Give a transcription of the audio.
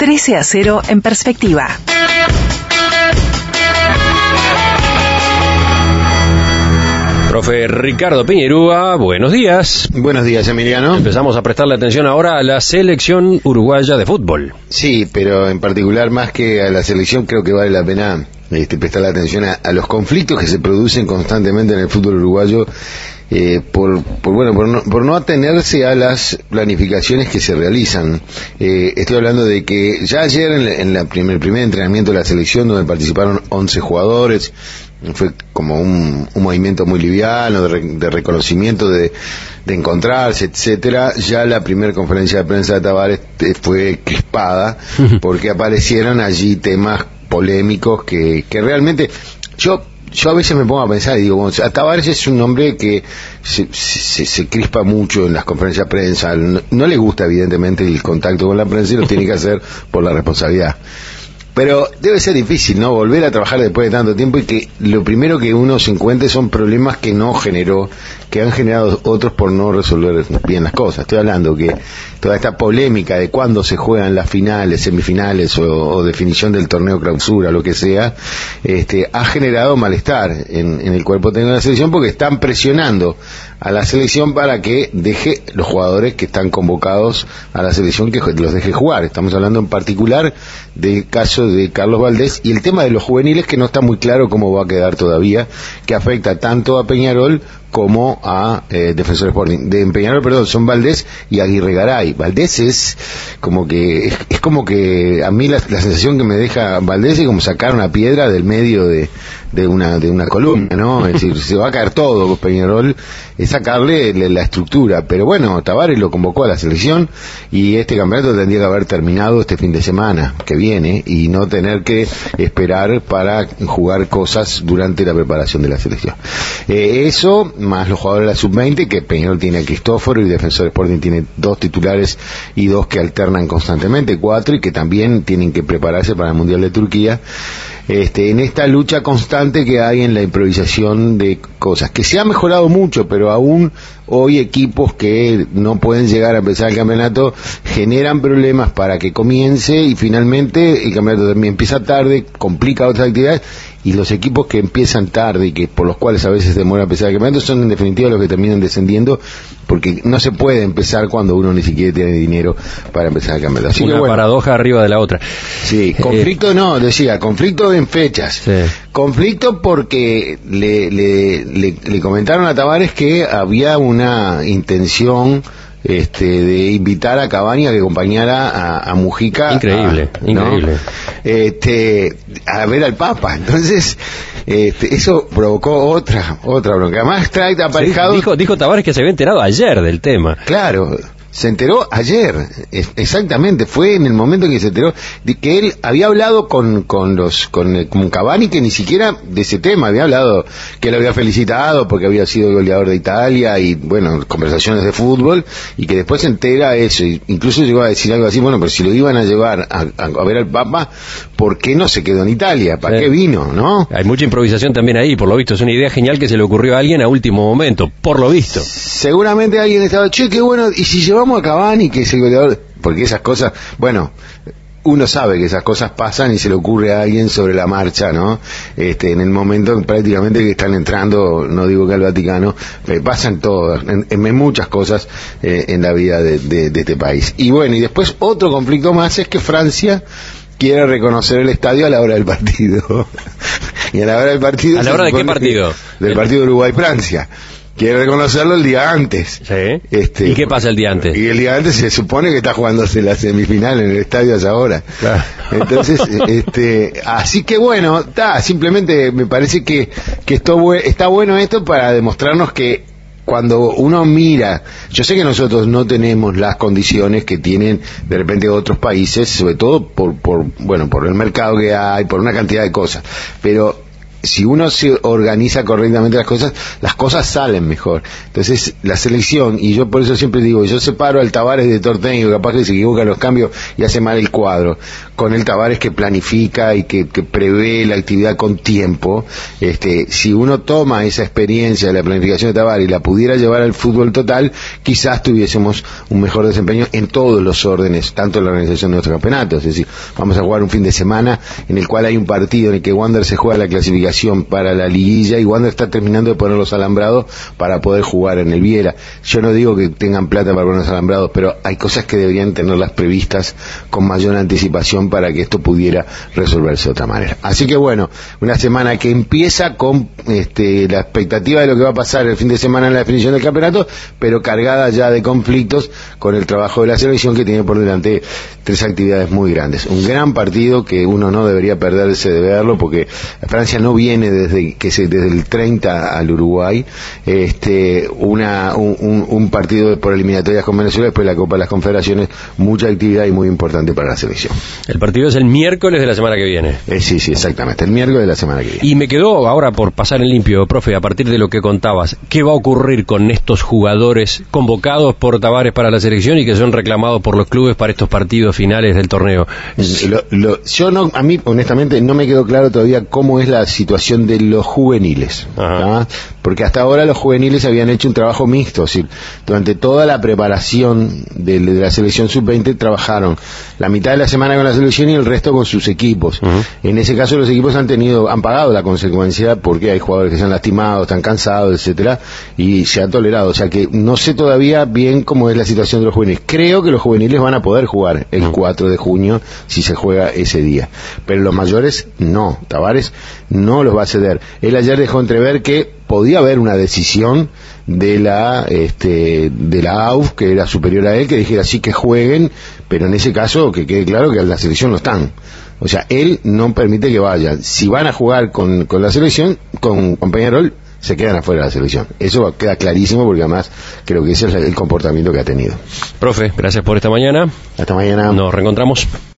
13-0 en perspectiva. Profe Ricardo Piñerúa, buenos días. Buenos días, Emiliano. Empezamos a prestarle atención ahora a la selección uruguaya de fútbol. Sí, pero en particular, más que a la selección, creo que vale la pena prestarle atención a los conflictos que se producen constantemente en el fútbol uruguayo, por no atenerse a las planificaciones que se realizan. Estoy hablando de que ya ayer en el primer entrenamiento de la selección, donde participaron 11 jugadores, fue como un movimiento muy liviano de reconocimiento, de encontrarse, etcétera. Ya la primera conferencia de prensa de Tavares fue crispada porque aparecieron allí temas polémicos que realmente yo a veces me pongo a pensar y digo, bueno, Tavares es un hombre que se crispa mucho en las conferencias de prensa, no le gusta evidentemente el contacto con la prensa y lo tiene que hacer por la responsabilidad. Pero debe ser difícil, ¿no? Volver a trabajar después de tanto tiempo y que lo primero que uno se encuentre son problemas que no generó, que han generado otros por no resolver bien las cosas. Estoy hablando que toda esta polémica de cuándo se juegan las finales, semifinales o definición del torneo clausura, lo que sea, ha generado malestar en el cuerpo técnico de la selección porque están presionando a la selección para que deje los jugadores que están convocados a la selección, que los deje jugar. Estamos hablando en particular del caso de Carlos Valdés y el tema de los juveniles, que no está muy claro cómo va a quedar todavía, que afecta tanto a Peñarol como a Defensor Sporting. De Peñarol, perdón, son Valdés y Aguirre Garay. Valdés es como que a mí la sensación que me deja Valdés es como sacar una piedra del medio de una columna, ¿no? Es decir, se va a caer todo con Peñarol, es sacarle la estructura. Pero bueno, Tavares lo convocó a la selección y este campeonato tendría que haber terminado este fin de semana que viene y no tener que esperar para jugar cosas durante la preparación de la selección. Eso, más los jugadores de la sub-20, que Peñarol tiene a Cristóforo y Defensor Sporting tiene 2 titulares y 2 que alternan constantemente, 4, y que también tienen que prepararse para el Mundial de Turquía. En esta lucha constante que hay en la improvisación de cosas, que se ha mejorado mucho, pero aún hoy equipos que no pueden llegar a empezar el campeonato generan problemas para que comience y finalmente el campeonato también empieza tarde, complica otras actividades, y los equipos que empiezan tarde y que por los cuales a veces demora empezar el campeonato son en definitiva los que terminan descendiendo, porque no se puede empezar cuando uno ni siquiera tiene dinero para empezar el campeonato. Así una paradoja arriba de la otra. Sí, conflicto en fechas. Sí. Conflicto porque le comentaron a Tavares que había una intención de invitar a Cavani a que acompañara a Mujica. Increíble. A ver al Papa. Entonces, eso provocó otra bronca. Además trae aparejado. Sí, dijo Tavares que se había enterado ayer del tema. Claro. Se enteró ayer, exactamente, fue en el momento en que se enteró de que él había hablado con Cavani, que ni siquiera de ese tema había hablado, que lo había felicitado porque había sido goleador de Italia y bueno, conversaciones de fútbol, y que después se entera eso, incluso llegó a decir algo así, bueno, pero si lo iban a llevar a ver al Papa, ¿por qué no se quedó en Italia? ¿Para qué vino, no? Hay mucha improvisación también ahí, por lo visto, es una idea genial que se le ocurrió a alguien a último momento, por lo visto. Seguramente alguien estaba, che, qué bueno, y si llevamos a Cavani, que es el goleador, porque esas cosas, bueno, uno sabe que esas cosas pasan y se le ocurre a alguien sobre la marcha, ¿no? En el momento prácticamente que están entrando, no digo que al Vaticano, pasan todas, en muchas cosas en la vida de este país. Y bueno, y después otro conflicto más es que Francia quiere reconocer el estadio a la hora del partido. Y a la hora del partido... ¿A la hora de qué partido? Del partido Uruguay-Francia. Quiere reconocerlo el día antes. Sí. ¿Y qué pasa el día antes? Y el día antes se supone que está jugándose la semifinal en el estadio allá ahora. Claro. Entonces, así que bueno, simplemente me parece que está bueno esto para demostrarnos que cuando uno mira, yo sé que nosotros no tenemos las condiciones que tienen de repente otros países, sobre todo por el mercado que hay, por una cantidad de cosas, pero si uno se organiza correctamente las cosas salen mejor. Entonces, la selección, y yo por eso siempre digo, yo separo al Tavares de Torteño, capaz que se equivoca en los cambios y hace mal el cuadro, con el Tavares que planifica y que prevé la actividad con tiempo. Si uno toma esa experiencia de la planificación de Tavares y la pudiera llevar al fútbol total, quizás tuviésemos un mejor desempeño en todos los órdenes, tanto en la organización de nuestro campeonato. Es decir, vamos a jugar un fin de semana en el cual hay un partido en el que Wander se juega la clasificación para la liguilla y Wander está terminando de poner los alambrados para poder jugar en el Viera. Yo no digo que tengan plata para poner los alambrados, pero hay cosas que deberían tenerlas previstas con mayor anticipación para que esto pudiera resolverse de otra manera. Así que bueno, una semana que empieza con la expectativa de lo que va a pasar el fin de semana en la definición del campeonato, pero cargada ya de conflictos con el trabajo de la selección, que tiene por delante 3 actividades muy grandes. Un gran partido que uno no debería perderse de verlo, porque Francia no viene desde el 30 al Uruguay, un partido por eliminatorias con Venezuela, después la Copa de las Confederaciones, mucha actividad y muy importante para la selección. El partido es el miércoles de la semana que viene. Sí, exactamente, el miércoles de la semana que viene. Y me quedó ahora por pasar en limpio, profe, a partir de lo que contabas, ¿qué va a ocurrir con estos jugadores convocados por Tavares para la selección y que son reclamados por los clubes para estos partidos finales del torneo? A mí honestamente no me quedó claro todavía cómo es la situación de los juveniles, porque hasta ahora los juveniles habían hecho un trabajo mixto, es decir, durante toda la preparación de la selección sub-20 trabajaron la mitad de la semana con la selección y el resto con sus equipos. En ese caso los equipos han pagado la consecuencia, porque hay jugadores que se han lastimado, están cansados, etcétera, y se ha tolerado. O sea que no sé todavía bien cómo es la situación de los juveniles. Creo que los juveniles van a poder jugar el 4 de junio si se juega ese día, pero los mayores no. Tavares no los va a ceder. Él ayer dejó entrever que podía haber una decisión de la AUF, que era superior a él, que dijera sí que jueguen, pero en ese caso que quede claro que a la selección no están. O sea, él no permite que vayan. Si van a jugar con la selección, con Peñarol, se quedan afuera de la selección. Eso queda clarísimo, porque además creo que ese es el comportamiento que ha tenido. Profe, gracias por esta mañana. Hasta mañana. Nos reencontramos.